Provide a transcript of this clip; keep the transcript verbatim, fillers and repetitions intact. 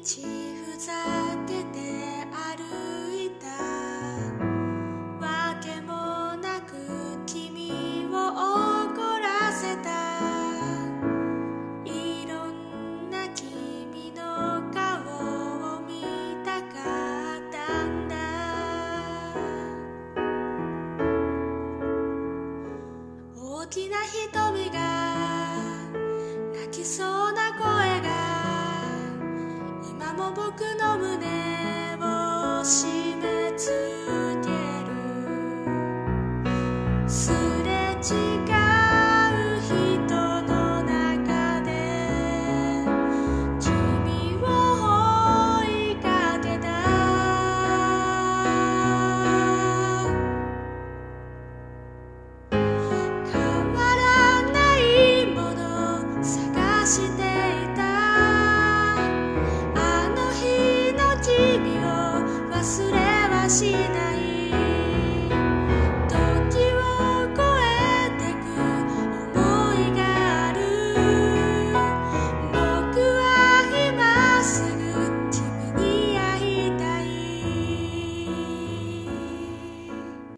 ふざけて歩いたわけもなく君を怒らせたいろんな君の顔を見たかったんだ大きな瞳が泣きそうな声が今も僕の胸